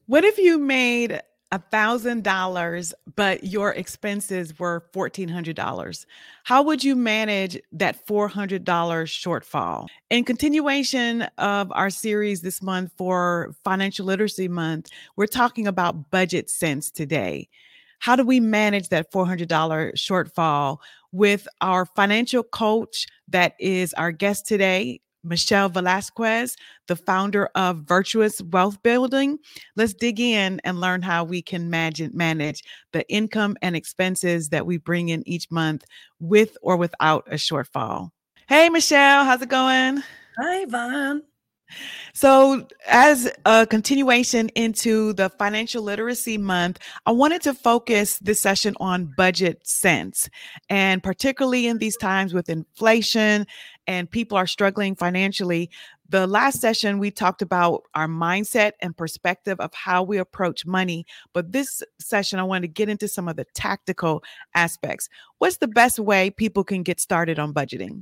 What if you made $1,000, but your expenses were $1,400? How would you manage that $400 shortfall? In continuation of our series this month for Financial Literacy Month, we're talking about budget sense today. How do we manage that $400 shortfall with our financial coach that is our guest today, Michelle Velasquez, the founder of Virtuous Wealth Building? Let's dig in and learn how we can manage the income and expenses that we bring in each month with or without a shortfall. Hey, Michelle, how's it going? Hi, Vaughn. So, as a continuation into the financial literacy month, I wanted to focus this session on budget sense. And particularly in these times with inflation and people are struggling financially, the last session we talked about our mindset and perspective of how we approach money. But this session, I want to get into some of the tactical aspects. What's the best way people can get started on budgeting?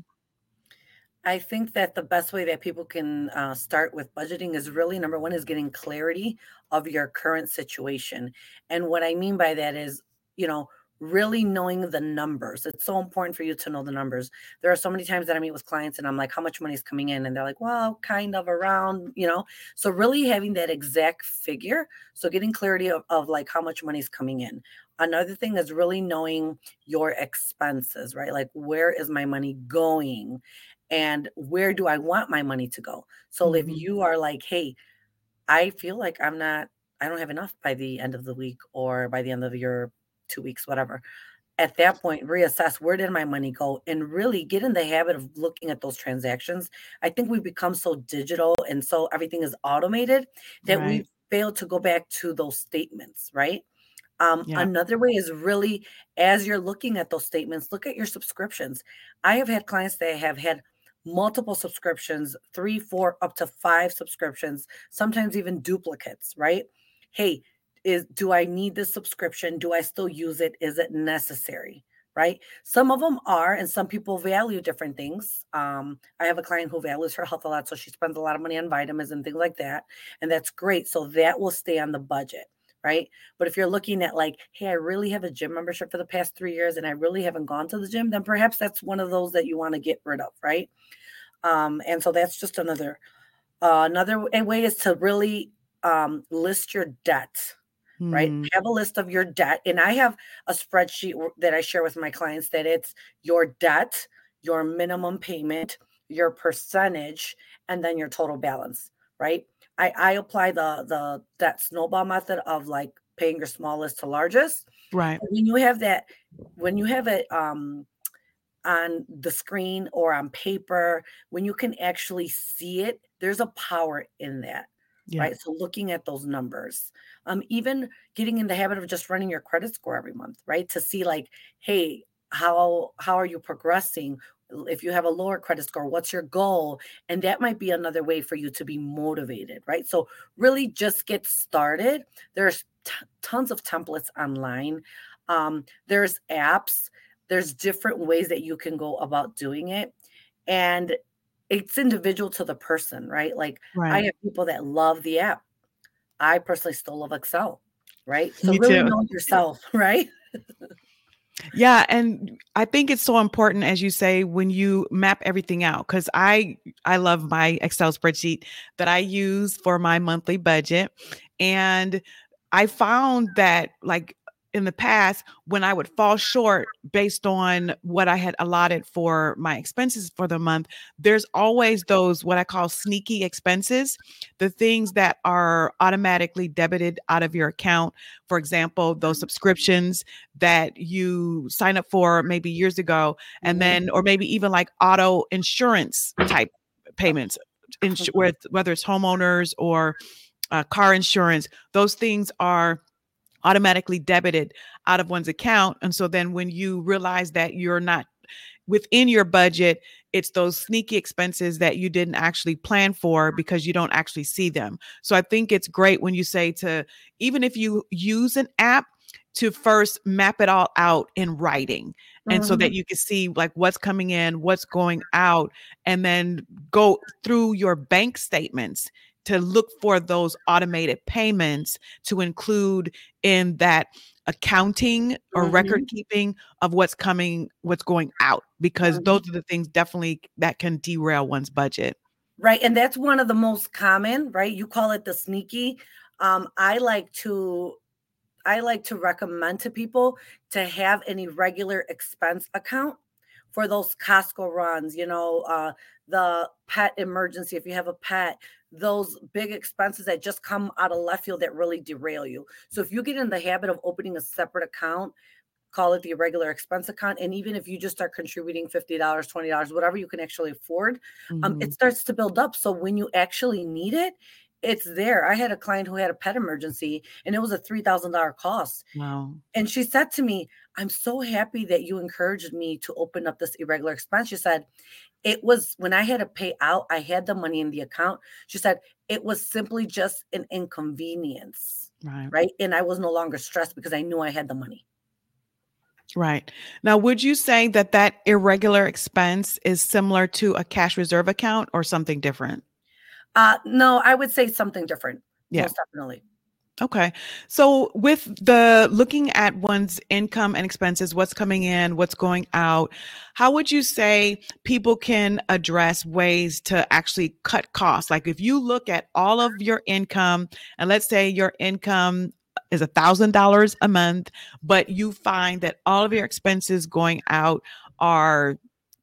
I think that the best way that people can start with budgeting is really number one is getting clarity of your current situation. And what I mean by that is, you know, really knowing the numbers. It's so important for you to know the numbers. There are so many times that I meet with clients and I'm like, how much money is coming in? And they're like, well, kind of around. So really having that exact figure. So getting clarity of like how much money is coming in. Another thing is really knowing your expenses, right? Like, where is my money going? And where do I want my money to go? So if Mhm. you are like, hey, I feel like I don't have enough by the end of the week or by the end of your 2 weeks, whatever. At that point, reassess where did my money go and really get in the habit of looking at those transactions. I think we've become so digital and so everything is automated that we Right. fail to go back to those statements, right? Yeah. Another way is really as you're looking at those statements, look at your subscriptions. I have had clients that have had multiple subscriptions, three, four, up to five subscriptions, sometimes even duplicates, right? Hey, do I need this subscription? Do I still use it? Is it necessary? Right. Some of them are, and some people value different things. I have a client who values her health a lot, so she spends a lot of money on vitamins and things like that. And that's great. So that will stay on the budget. Right. But if you're looking at like, hey, I really have a gym membership for the past 3 years and I really haven't gone to the gym, then perhaps that's one of those that you want to get rid of. Right. And so that's just another way is to really list your debt, right? Hmm. Have a list of your debt. And I have a spreadsheet that I share with my clients that it's your debt, your minimum payment, your percentage, and then your total balance, right? I apply the that snowball method of like paying your smallest to largest. Right. And when you have it on the screen or on paper, when you can actually see it, there's a power in that, Yeah. right? So looking at those numbers, even getting in the habit of just running your credit score every month, right? To see like, hey, how are you progressing? If you have a lower credit score, what's your goal? And that might be another way for you to be motivated, right? So really just get started. There's tons of templates online. There's apps, there's different ways that you can go about doing it. And it's individual to the person, right? Like I Right. have people that love the app. I personally still love Excel, right? So Me really too. know yourself, right? Yeah, and I think it's so important, as you say, when you map everything out, because I love my Excel spreadsheet that I use for my monthly budget. And I found that like in the past, when I would fall short based on what I had allotted for my expenses for the month, there's always those what I call sneaky expenses, the things that are automatically debited out of your account. For example, those subscriptions that you sign up for maybe years ago, and Mhm, then, or maybe even like auto insurance type payments, mhm. whether it's homeowners or car insurance, those things are automatically debited out of one's account. And so then when you realize that you're not within your budget, it's those sneaky expenses that you didn't actually plan for because you don't actually see them. So I think it's great when you say to, even if you use an app, to first map it all out in writing. And so that Mhm. you can see like what's coming in, what's going out, and then go through your bank statements to look for those automated payments to include in that accounting or record Mhm. keeping of what's coming, what's going out, because those Mhm. are the things definitely that can derail one's budget. Right, and that's one of the most common, right? You call it the sneaky. Um, I like to I like to recommend to people to have an irregular expense account for those Costco runs, the pet emergency, if you have a pet, those big expenses that just come out of left field that really derail you. So if you get in the habit of opening a separate account, call it the irregular expense account. And even if you just start contributing $50, $20, whatever you can actually afford, it Mhm. starts to build up. So when you actually need it, it's there. I had a client who had a pet emergency and it was a $3,000 cost. Wow. And she said to me, I'm so happy that you encouraged me to open up this irregular expense. She said, it was when I had to pay out, I had the money in the account. She said, it was simply just an inconvenience, Right. right? And I was no longer stressed because I knew I had the money. Right. Now, would you say that that irregular expense is similar to a cash reserve account or something different? No, I would say something different, Yeah. most definitely. Okay. So with the looking at one's income and expenses, what's coming in, what's going out, how would you say people can address ways to actually cut costs? Like if you look at all of your income and let's say your income is $1,000 a month, but you find that all of your expenses going out are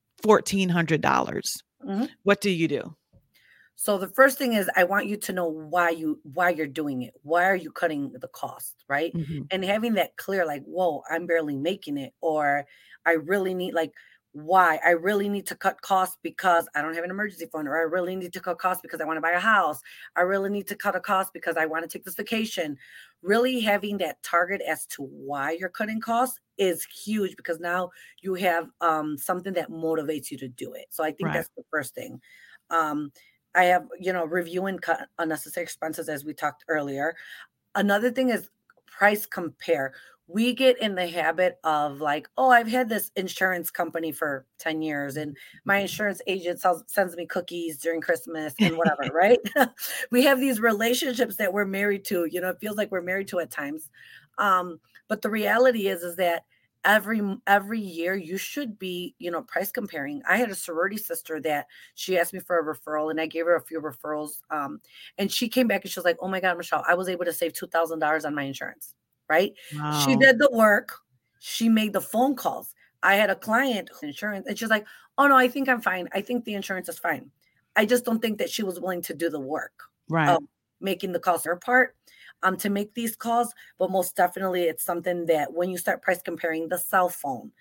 $1,400. Mhm. What do you do? So the first thing is I want you to know why you're doing it. Why are you cutting the cost, right? Mhm. And having that clear, like, whoa, I'm barely making it, or I really need like why I really need to cut costs because I don't have an emergency fund, or I really need to cut costs because I want to buy a house. I really need to cut a cost because I want to take this vacation. Really having that target as to why you're cutting costs is huge because now you have something that motivates you to do it. So I think Right. that's the first thing. Um, I have, review and cut unnecessary expenses as we talked earlier. Another thing is price compare. We get in the habit of like, oh, I've had this insurance company for 10 years and my insurance agent sends me cookies during Christmas and whatever, right? We have these relationships that we're married to, it feels like we're married to at times. But the reality is that every year you should be, price comparing. I had a sorority sister that she asked me for a referral and I gave her a few referrals. And she came back and she was like, oh my God, Michelle, I was able to save $2,000 on my insurance, right? She Wow. did the work. She made the phone calls. I had a client who insurance and she's like, oh no, I think I'm fine. I think the insurance is fine. I just don't think that she was willing to do the work Right. of making the calls her part to make these calls. But most definitely it's something that when you start price comparing the cell phone,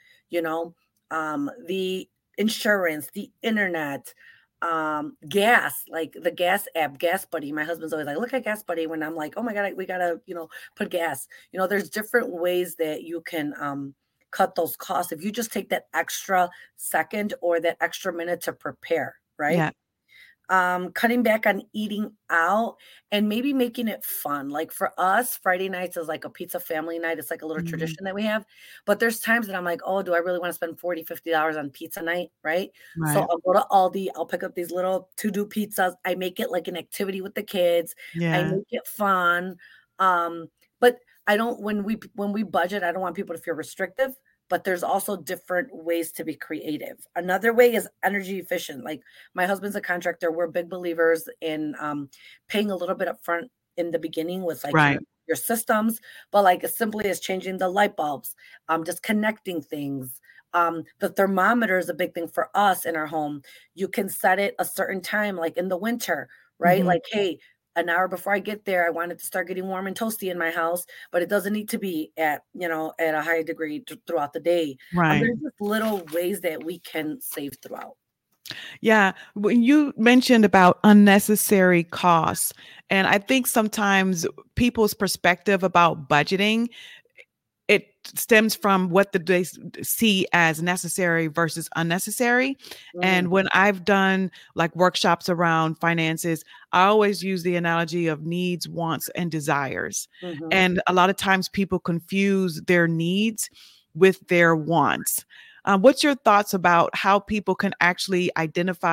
the insurance, the internet, gas, like the gas app, Gas Buddy. My husband's always like, look at Gas Buddy when I'm like, oh my God, we gotta, put gas. There's different ways that you can cut those costs if you just take that extra second or that extra minute to prepare, right? Yeah. Cutting back on eating out and maybe making it fun. Like for us, Friday nights is like a pizza family night. It's like a little Mhm. tradition that we have. But there's times that I'm like, oh, do I really want to spend $40, $50 on pizza night? Right. So Right. I'll go to Aldi, I'll pick up these little to-do pizzas. I make it like an activity with the kids. I Yeah. make it fun. But I don't when we budget, I don't want people to feel restrictive, but there's also different ways to be creative. Another way is energy efficient. Like my husband's a contractor. We're big believers in paying a little bit up front in the beginning with like your Right. your systems, but like as simply as changing the light bulbs, just connecting things. The thermometer is a big thing for us in our home. You can set it a certain time, like in the winter, right? Mhm. Like, hey, an hour before I get there, I want it to start getting warm and toasty in my house, but it doesn't need to be at a high degree throughout the day. Right. There's just little ways that we can save throughout. Yeah. When you mentioned about unnecessary costs, and I think sometimes people's perspective about budgeting, it stems from what they see as necessary versus unnecessary. Mm, And when I've done like workshops around finances, I always use the analogy of needs, wants, and desires. mhm. And a lot of times people confuse their needs with their wants. What's your thoughts about how people can actually identify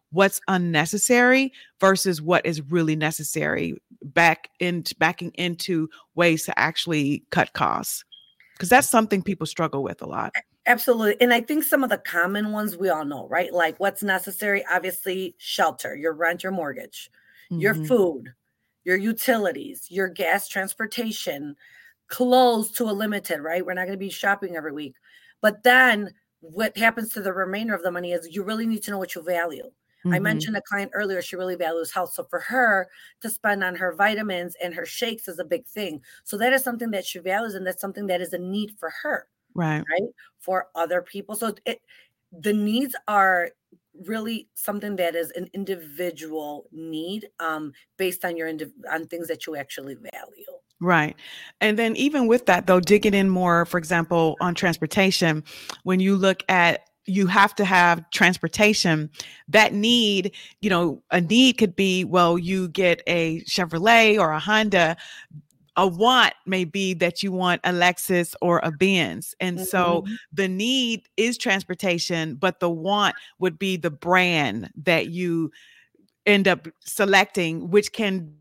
what's unnecessary versus what is really necessary, backing into ways to actually cut costs. Because that's something people struggle with a lot. Absolutely. And I think some of the common ones we all know, right? Like what's necessary, obviously, shelter, your rent, your mortgage, your Hmm. food, your utilities, your gas, transportation, clothes to a limited, right? We're not going to be shopping every week. But then what happens to the remainder of the money is you really need to know what you value. I Hmm. mentioned a client earlier, she really values health. So for her to spend on her vitamins and her shakes is a big thing. So that is something that she values, and that's something that is a need for her, Right. right? For other people. So the needs are really something that is an individual need, based on on things that you actually value. Right. And then even with that though, digging in more, for example, on transportation, when you look at you have to have transportation, that need, a need could be, well, you get a Chevrolet or a Honda. A want may be that you want a Lexus or a Benz. And so Mhm. the need is transportation, but the want would be the brand that you end up selecting, which can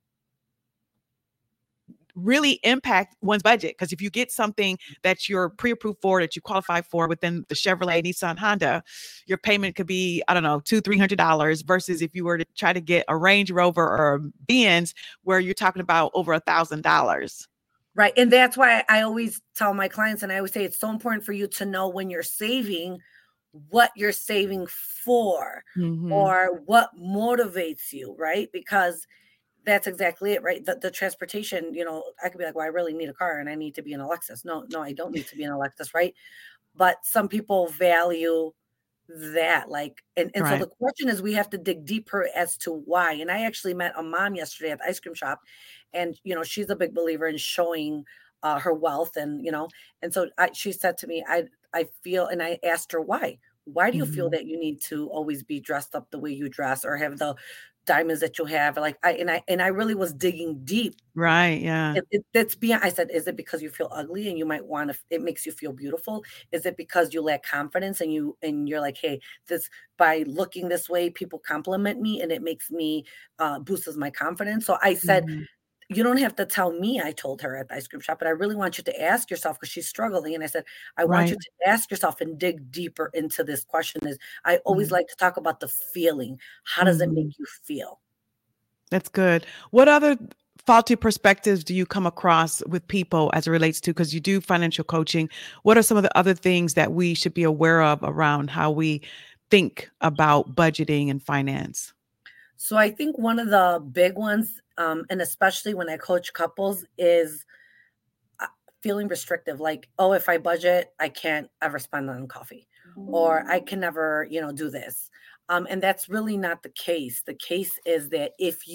really impact one's budget. Because if you get something that you're pre-approved for, that you qualify for within the Chevrolet, Nissan, Honda, your payment could be, I don't know, $200-$300 versus if you were to try to get a Range Rover or a Benz where you're talking about over $1,000. Right. And that's why I always tell my clients, and I always say it's so important for you to know when you're saving, what you're saving for, Hmm. or what motivates you, right? Because that's exactly it, right? The transportation, I could be like, well, I really need a car and I need to be in a Lexus. No, no, I don't need to be in a Lexus, right? But some people value that, like, and so Right. the question is, we have to dig deeper as to why. And I actually met a mom yesterday at the ice cream shop, and she's a big believer in showing her wealth, and so she said to me, I feel, and I asked her why do you feel Hmm. that you need to always be dressed up the way you dress, or have the diamonds that you have, like, I really was digging deep. Right. Yeah. That's beyond. I said, is it because you feel ugly and you might want to? It makes you feel beautiful. Is it because you lack confidence and you're like, hey, this, by looking this way, people compliment me and it makes me, boosts my confidence. So I said, Hmm. you don't have to tell me. I told her at the ice cream shop, but I really want you to ask yourself, because she's struggling. And I said, I want Right. you to ask yourself and dig deeper into this question. Is I always Hmm. like to talk about the feeling. How does it make Hmm. you feel? That's good. What other faulty perspectives do you come across with people as it relates to, because you do financial coaching? What are some of the other things that we should be aware of around how we think about budgeting and finance? So I think one of the big ones, and especially when I coach couples, is uh, feeling restrictive. Like, oh, if I budget, I can't ever spend on coffee, or I can never, do this. And that's really not the case. The case is that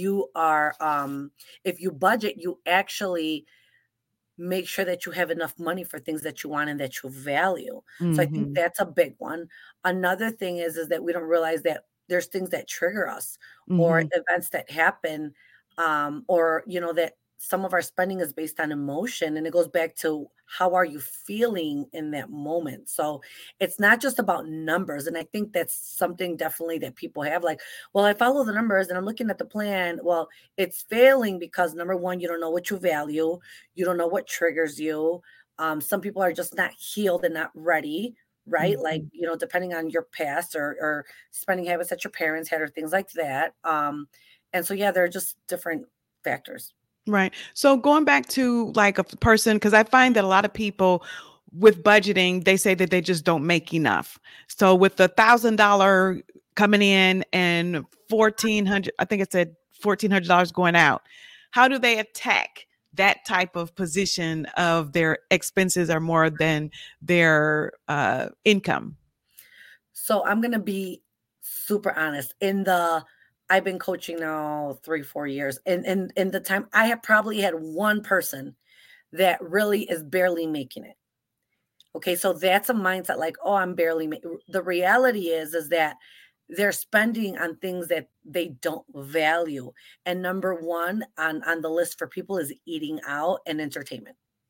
if you budget, you actually make sure that you have enough money for things that you want and that you value. So I think Mhm. that's a big one. Another thing is that we don't realize that there's things that trigger us, or Mhm. events that happen, or that some of our spending is based on emotion, and it goes back to how are you feeling in that moment. So it's not just about numbers, and I think that's something definitely that people have, like, well, I follow the numbers and I'm looking at the plan. Well, it's failing because number one, you don't know what you value, you don't know what triggers you. Some people are just not healed and not ready, right? Like, Mhm. depending on your past, or spending habits that your parents had, or things like that. And so, yeah, there are just different factors. Right. So going back to like a person, because I find that a lot of people with budgeting, they say that they just don't make enough. So with the $1,000 coming in and 1,400, I think it said $1,400 going out, how do they attack that type of position of their expenses are more than their income? So I'm going to be super honest. I've been coaching now 3, 4 years. And in the time, I have probably had one person that really is barely making it. Okay, so that's a mindset, like, oh, I'm barely the reality is that they're spending on things that they don't value. And number one on the list for people is eating out and entertainment.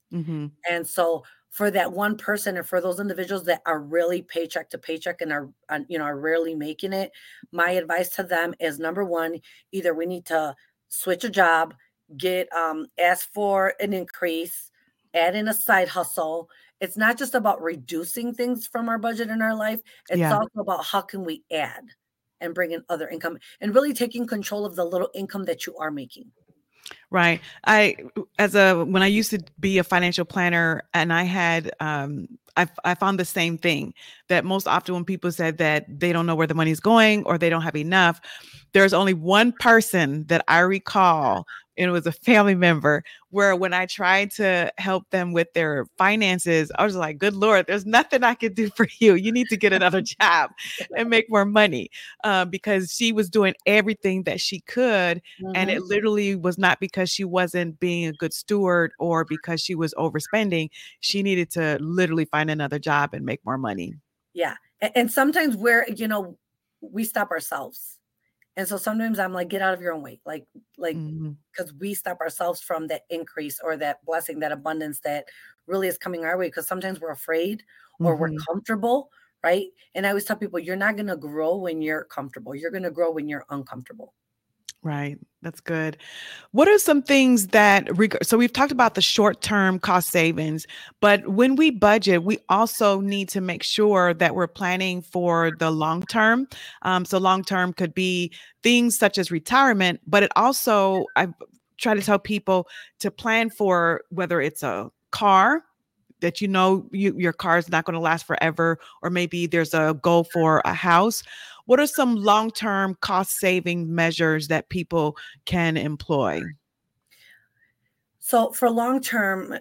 Mhm. And so for that one person and for those individuals that are really paycheck to paycheck and are rarely making it, my advice to them is number one, either we need to switch a job, get ask for an increase, add in a side hustle. It's not just about reducing things from our budget in our life. It's Yeah. also about how can we add and bring in other income and really taking control of the little income that you are making. Right. When I used to be a financial planner and I had, I found the same thing that most often when people said that they don't know where the money's going or they don't have enough, there's only one person that I recall, and it was a family member, where when I tried to help them with their finances, I was like, good Lord, there's nothing I can do for you. You need to get another job and make more money, because she was doing everything that she could. And Mhm. it literally was not because she wasn't being a good steward or because she was overspending. She needed to literally find another job and make more money. Yeah. And sometimes we stop ourselves. And so sometimes I'm like, get out of your own way. Like, Mhm. because we stop ourselves from that increase or that blessing, that abundance that really is coming our way. Because sometimes we're afraid or we're Mhm. comfortable, right? And I always tell people, you're not going to grow when you're comfortable. You're going to grow when you're uncomfortable. Right. That's good. What are some things so we've talked about the short-term cost savings, but when we budget, we also need to make sure that we're planning for the long term. So long term could be things such as retirement, but I try to tell people to plan for whether it's a car that your car is not going to last forever, or maybe there's a goal for a house. What are some long-term cost saving measures that people can employ? So for long term,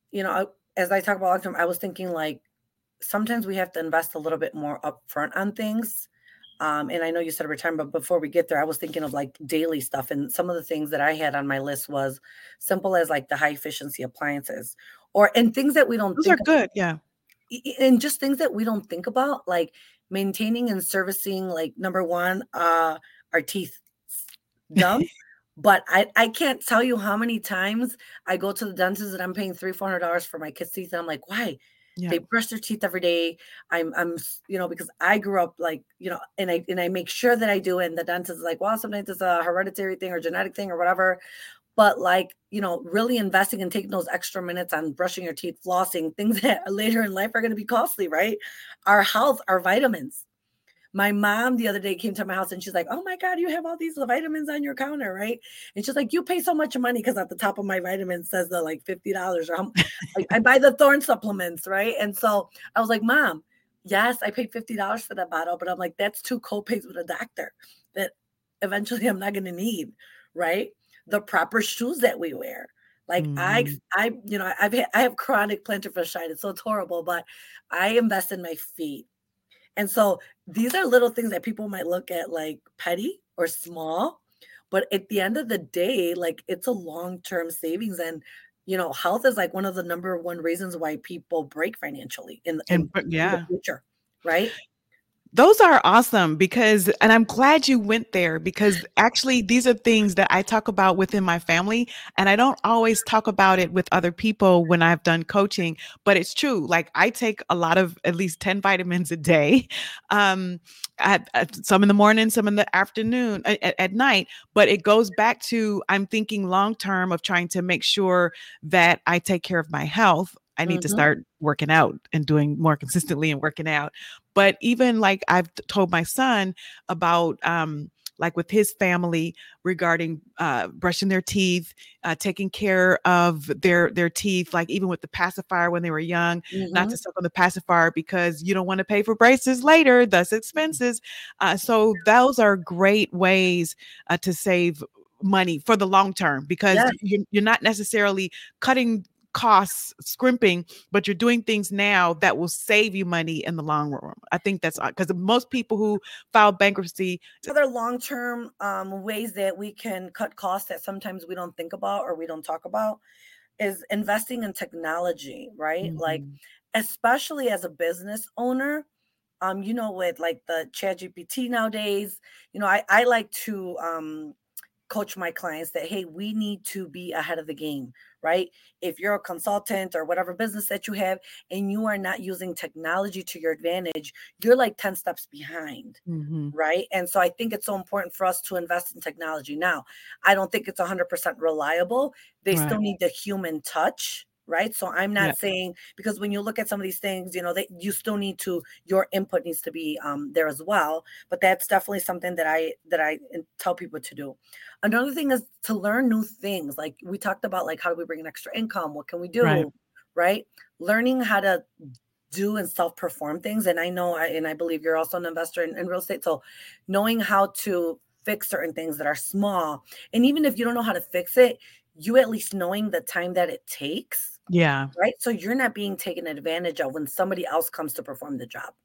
as I talk about long term, I was thinking like sometimes we have to invest a little bit more upfront on things. And I know you said retirement, but before we get there, I was thinking of like daily stuff. And some of the things that I had on my list was simple as like the high efficiency appliances and things that we don't Those are think good. Yeah. and just things that we don't think about, like maintaining and servicing, like number one, our teeth. Dumb. But I can't tell you how many times I go to the dentist and I'm paying $300-$400 for my kids' teeth. And I'm like, why? Yeah. They brush their teeth every day. Because I grew up like, and I make sure that I do it. And the dentist is like, well, sometimes it's a hereditary thing or genetic thing or whatever. But like, really investing and taking those extra minutes on brushing your teeth, flossing, things that later in life are going to be costly, right? Our health, our vitamins. My mom the other day came to my house and she's like, "Oh my God, you have all these vitamins on your counter, right?" And she's like, "You pay so much money," because at the top of my vitamins says the like $50 or I buy the Thorne supplements, right? And so I was like, "Mom, yes, I paid $50 for that bottle, but I'm like, that's two co-pays with a doctor that eventually I'm not going to need, right? The proper shoes that we wear." Like Mhm. I have chronic plantar fasciitis, so it's horrible, but I invest in my feet. And so these are little things that people might look at like petty or small, but at the end of the day, like it's a long-term savings. And health is like one of the number one reasons why people break financially in the Yeah. future, right? Those are awesome and I'm glad you went there, because actually these are things that I talk about within my family, and I don't always talk about it with other people when I've done coaching, but it's true. Like I take a lot of at least 10 vitamins a day. Um, some in the morning, some in the afternoon, at night, but it goes back to I'm thinking long term of trying to make sure that I take care of my health. I need to Mhm. start working out and doing more consistently and working out. But even like I've told my son about, like with his family regarding brushing their teeth, taking care of their teeth, like even with the pacifier when they were young, not Mhm. to suck on the pacifier because you don't want to pay for braces later, thus expenses. So those are great ways to save money for the long term, because Yes. you're not necessarily cutting costs, scrimping, but you're doing things now that will save you money in the long run. I think that's because most people who file bankruptcy. Other long-term ways that we can cut costs that sometimes we don't think about or we don't talk about is investing in technology, right? Like, Mhm. especially as a business owner, with like the chat GPT nowadays, I like to coach my clients that, hey, we need to be ahead of the game, right? If you're a consultant or whatever business that you have and you are not using technology to your advantage, you're like 10 steps behind. Mhm. Right. And so I think it's so important for us to invest in technology. Now, I don't think it's 100% reliable. They Right. still need the human touch. Right. So I'm Yeah. not saying, because when you look at some of these things, that you still need to, your input needs to be there as well. But that's definitely something that I tell people to do. Another thing is to learn new things. Like we talked about, like, how do we bring an extra income? What can we Right. do? Right. Learning how to do and self-perform things. And I know, and I believe you're also an investor in real estate. So knowing how to fix certain things that are small, and even if you don't know how to fix it, you at least knowing the time that it takes, Yeah. right? So you're not being taken advantage of when somebody else comes to perform the job.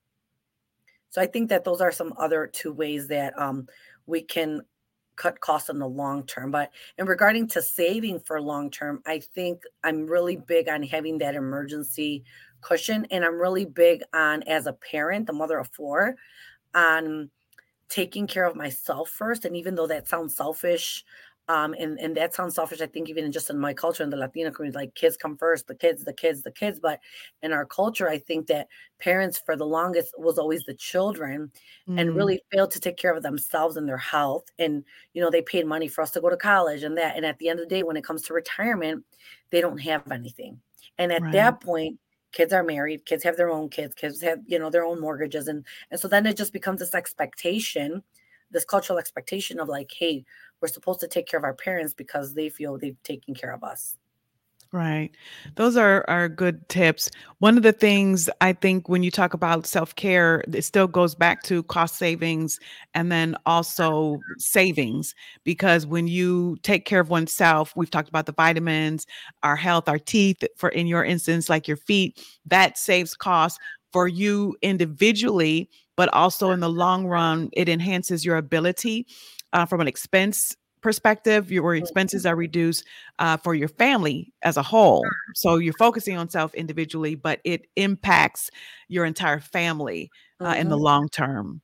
So I think that those are some other two ways that we can cut costs in the long term. But in regarding to saving for long term, I think I'm really big on having that emergency cushion. And I'm really big on, as a parent, the mother of four, on taking care of myself first. And even though that sounds selfish, and that sounds selfish, I think even just in my culture in the Latina community, like kids come first, the kids, the kids, the kids. But in our culture, I think that parents for the longest was always the children and Mm. really failed to take care of themselves and their health. And, they paid money for us to go to college and that. And at the end of the day, when it comes to retirement, they don't have anything. And at Right. that point, kids are married, kids have their own kids have, their own mortgages. And so then it just becomes this expectation, this cultural expectation of like, hey, we're supposed to take care of our parents because they feel they've taken care of us. Right. Those are good tips. One of the things I think when you talk about self-care, it still goes back to cost savings and then also savings, because when you take care of oneself, we've talked about the vitamins, our health, our teeth, for in your instance, like your feet, that saves costs for you individually, but also in the long run, it enhances your ability from an expense perspective. Your expenses are reduced for your family as a whole. So you're focusing on self individually, but it impacts your entire family in the Mm-hmm. long term.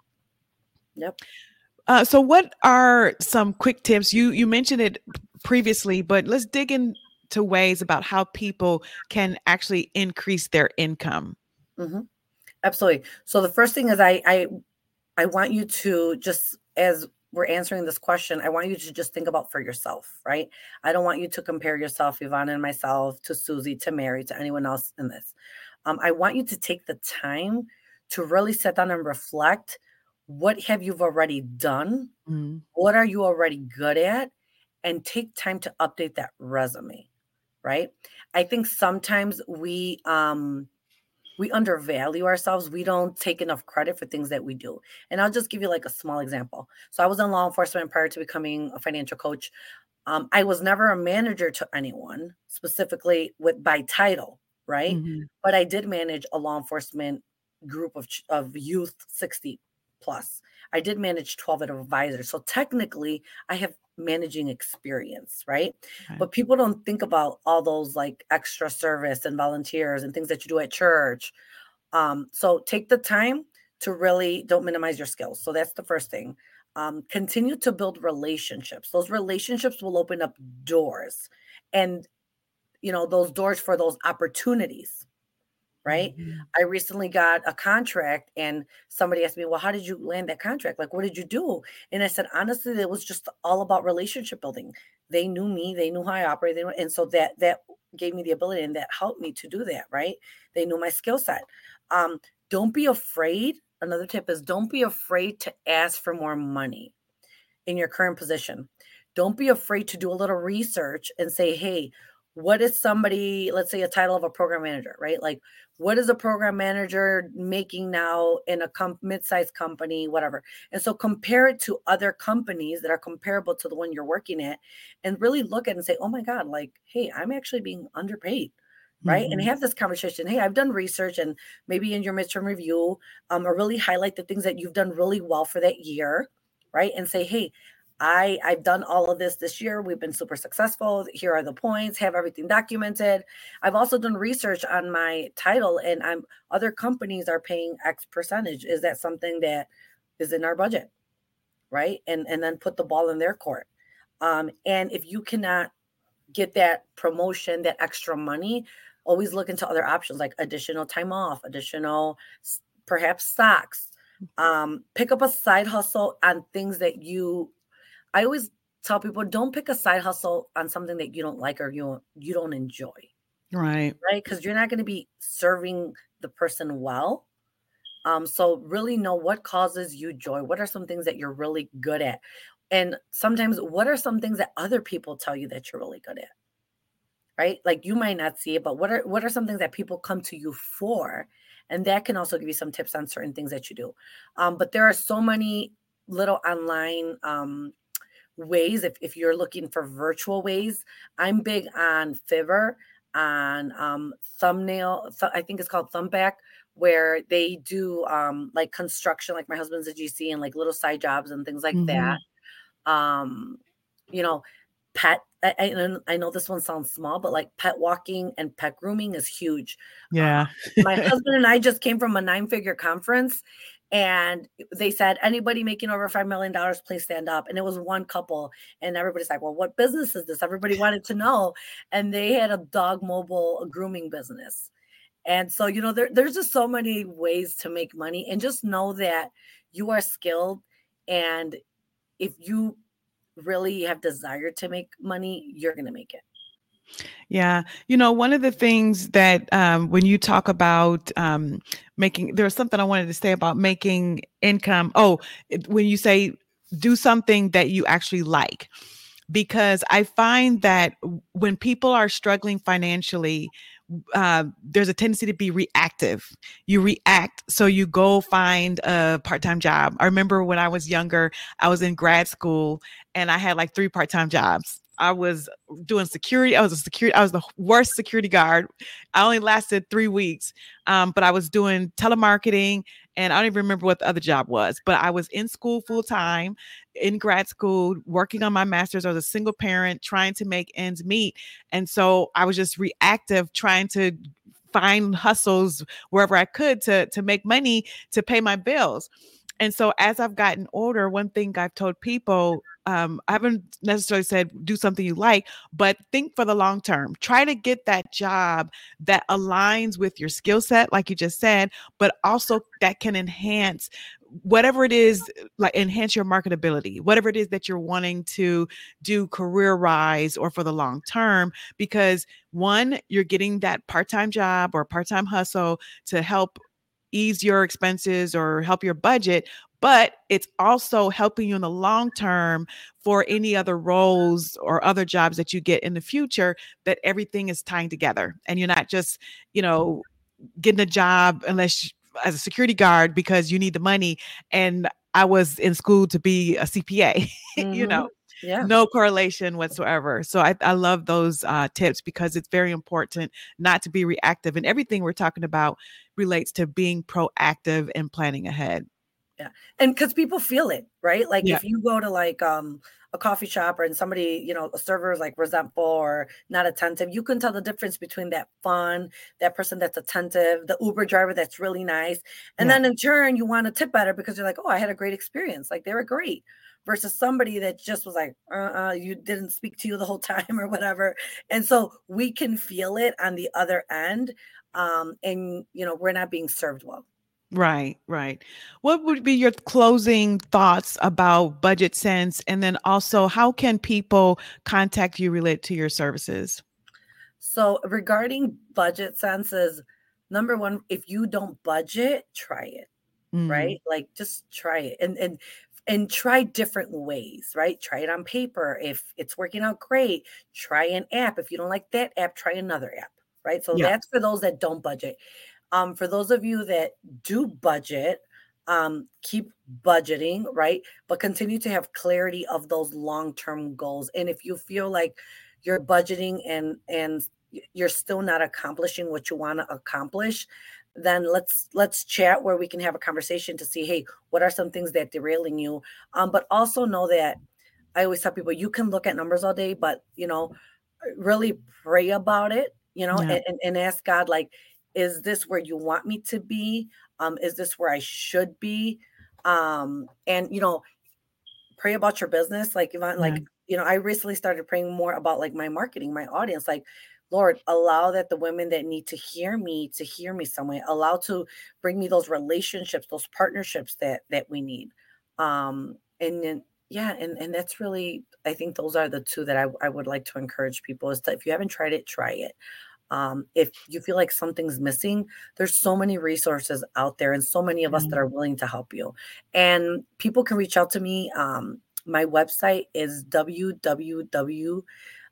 Yep. So what are some quick tips? You mentioned it previously, but let's dig into ways about how people can actually increase their income. Mm-hmm. Absolutely. So the first thing is I want you to just, as we're answering this question, I want you to just think about for yourself, right? I don't want you to compare yourself, Ivana and myself, to Susie, to Mary, to anyone else in this. I want you to take the time to really sit down and reflect. What have you already done? Mm. What are you already good at? And take time to update that resume, right? I think sometimes we undervalue ourselves. We don't take enough credit for things that we do. And I'll just give you like a small example. So I was in law enforcement prior to becoming a financial coach. I was never a manager to anyone specifically with by title, right? Mhm. But I did manage a law enforcement group of youth 60 plus. I did manage 12 advisors. So technically, I have managing experience, right? Right. But people don't think about all those like extra service and volunteers and things that you do at church. So take the time to really don't minimize your skills. So that's the first thing. Continue to build relationships. Those relationships will open up doors, and those doors for those opportunities, right? Mhm. I recently got a contract and somebody asked me, well, how did you land that contract? Like, what did you do? And I said, honestly, it was just all about relationship building. They knew me, they knew how I operated. And so that gave me the ability and that helped me to do that, right? They knew my skill set. Um, don't be afraid. Another tip is don't be afraid to ask for more money in your current position. Don't be afraid to do a little research and say, hey, what is somebody, let's say a title of a program manager, right? Like, what is a program manager making now in a mid-sized company, whatever. And so compare it to other companies that are comparable to the one you're working at and really look at it and say, oh my God, like, hey, I'm actually being underpaid. Right. And Mhm. have this conversation. Hey, I've done research and maybe in your midterm review, or really highlight the things that you've done really well for that year, right? And say, hey, I've done all of this year. We've been super successful. Here are the points. Have everything documented. I've also done research on my title, and other companies are paying X percentage. Is that something that is in our budget? right? And then put the ball in their court. And if you cannot get that promotion, that extra money, always look into other options like additional time off, additional perhaps stocks. Pick up a side hustle on things that I always tell people, don't pick a side hustle on something that you don't like or you don't enjoy, Right. right? Because you're not going to be serving the person well. So really know what causes you joy. What are some things that you're really good at? And sometimes what are some things that other people tell you that you're really good at? Right? Like you might not see it, but what are some things that people come to you for? And that can also give you some tips on certain things that you do. But there are so many little online ways if you're looking for virtual ways. I'm big on Fiverr, on I think it's called Thumbback, where they do like construction, like my husband's a GC, and like little side jobs and things like that. Mhm. um you know pet I know this one sounds small, but like pet walking and pet grooming is huge. uh, Yeah. my husband and I just came from a 9-figure conference, and they said, anybody making over $5 million, please stand up. And it was one couple, and everybody's like, well, what business is this? Everybody wanted to know. And they had a dog mobile grooming business. And so, there's just so many ways to make money, and just know that you are skilled. And if you really have desire to make money, you're going to make it. Yeah. One of the things that when you talk about there's something I wanted to say about making income. Oh, when you say do something that you actually like, because I find that when people are struggling financially, there's a tendency to be reactive. You react, so you go find a part-time job. I remember when I was younger, I was in grad school and I had like 3 part-time jobs. I was doing security. I was the worst security guard. I only lasted 3 weeks. But I was doing telemarketing, and I don't even remember what the other job was, but I was in school full time, in grad school, working on my master's. I was a single parent trying to make ends meet. And so I was just reactive, trying to find hustles wherever I could to make money to pay my bills. And so as I've gotten older, one thing I've told people, I haven't necessarily said do something you like, but think for the long term. Try to get that job that aligns with your skill set, like you just said, but also that can enhance whatever it is, like enhance your marketability, whatever it is that you're wanting to do career rise or for the long term. Because one, you're getting that part-time job or part-time hustle to help ease your expenses or help your budget, but it's also helping you in the long term for any other roles or other jobs that you get in the future, that everything is tying together and you're not just, getting a job as a security guard because you need the money. And I was in school to be a CPA, Mm-hmm. Yeah. no correlation whatsoever. So I love those tips, because it's very important not to be reactive. And everything we're talking about relates to being proactive and planning ahead. Yeah. And because people feel it, right? Like Yeah. if you go to like a coffee shop, or and somebody, a server is like resentful or not attentive, you can tell the difference between that person that's attentive, the Uber driver that's really nice. And Yeah. then in turn, you want to tip better because you're like, oh, I had a great experience. Like they were great. Versus somebody that just was like, you didn't speak to you the whole time or whatever. And so we can feel it on the other end. And we're not being served well. Right, right. What would be your closing thoughts about Budget Sense? And then also, how can people contact you related to your services? So regarding budget senses, number one, if you don't budget, try it, Mm, right? Like just try it and try different ways, right? Try it on paper. If it's working out great, try an app. If you don't like that app, try another app, right? So yeah, that's for those that don't budget. For those of you that do budget, keep budgeting, right? But continue to have clarity of those long-term goals. And if you feel like you're budgeting and you're still not accomplishing what you want to accomplish, then let's chat where we can have a conversation to see, hey, what are some things that derailing you? But also know that I always tell people, you can look at numbers all day, but really pray about it, yeah. and ask God, like, is this where you want me to be? Is this where I should be? And pray about your business. Like, Yvonne, Yeah. like, I recently started praying more about like my marketing, my audience. Like, Lord, allow that the women that need to hear me some way, allow to bring me those relationships, those partnerships that we need. And then, yeah, and that's really, I think those are the two that I would like to encourage people is that if you haven't tried it, try it. If you feel like something's missing, there's so many resources out there and so many of us Yeah. that are willing to help you. And people can reach out to me. My website is www.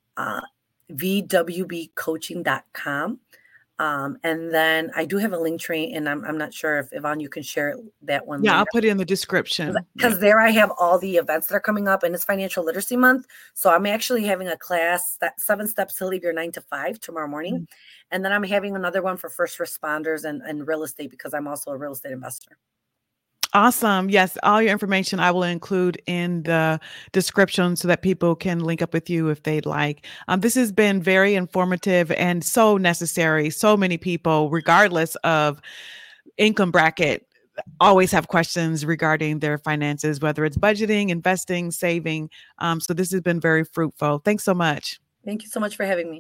VWBcoaching.com. And then I do have a link tree, and I'm not sure if Yvonne, you can share that one Yeah, later. I'll put it in the description. Yeah. Because there I have all the events that are coming up, and it's Financial Literacy Month. So I'm actually having a class, that 7 Steps to Leave Your 9 to 5 tomorrow morning. And then I'm having another one for first responders and real estate, because I'm also a real estate investor. Awesome. Yes, all your information I will include in the description so that people can link up with you if they'd like. This has been very informative and so necessary. So many people, regardless of income bracket, always have questions regarding their finances, whether it's budgeting, investing, saving. So this has been very fruitful. Thanks so much. Thank you so much for having me.